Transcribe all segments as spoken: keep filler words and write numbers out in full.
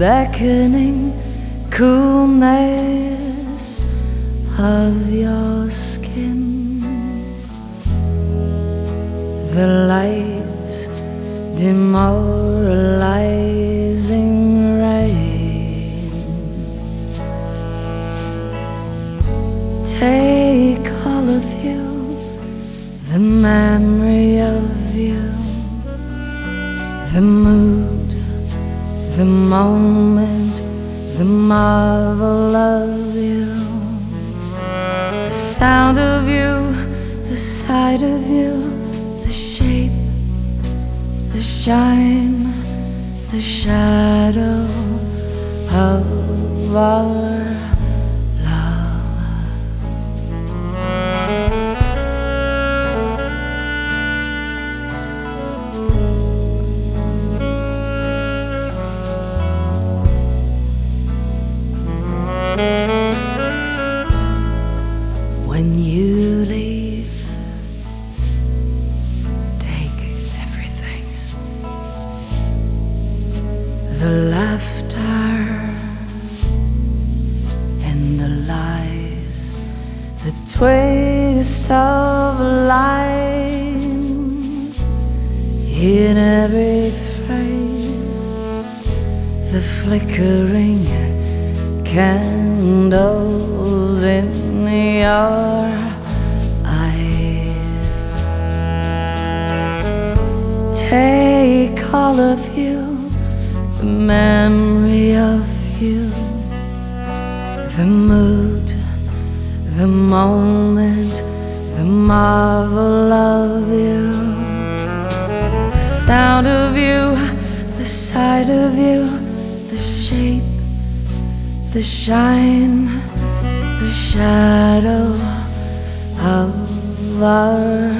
beckoning coolness of your skin, the light demoralizing rain. Take all of you, the memory of you, the mood, the moment, the marvel of you, the sound of you, the sight of you, the shape, the shine, the shadow of our when you leave, take everything, the laughter and the lies, the twist of line in every phrase, the flickering candles in your eyes. Take all of you, the memory of you, the mood, the moment, the marvel of you, the sound of you, the sight of you, the shape, the shine, the shadow of our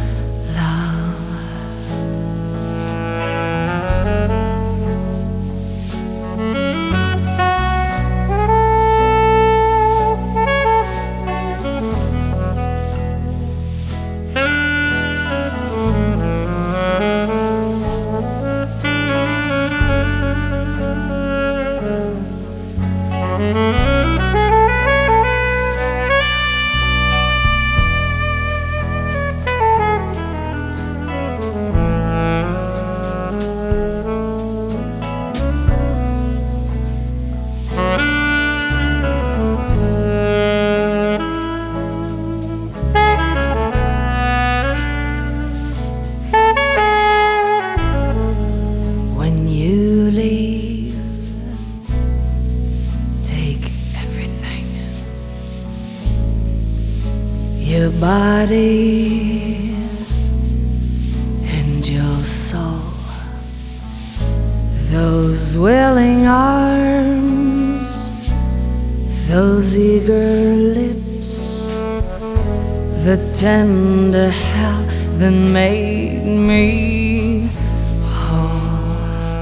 your body and your soul, those willing arms, those eager lips, the tender hell that made me whole.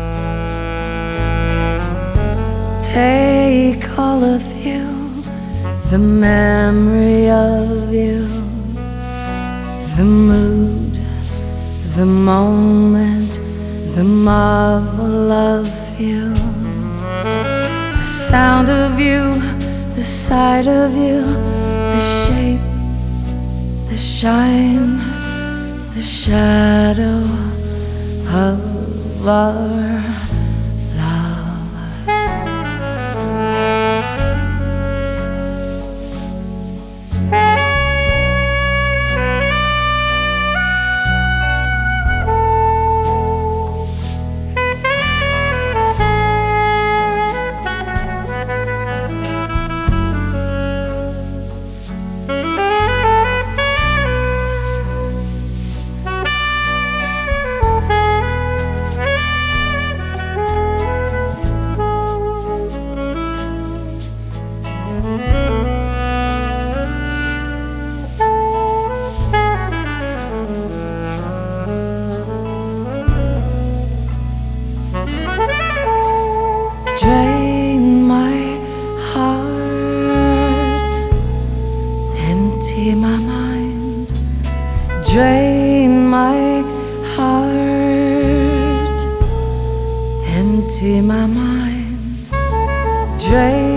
Take all of you, the memory of you, the mood, the moment, the marvel of you, the sound of you, the sight of you, the shape, the shine, the shadow of our Drake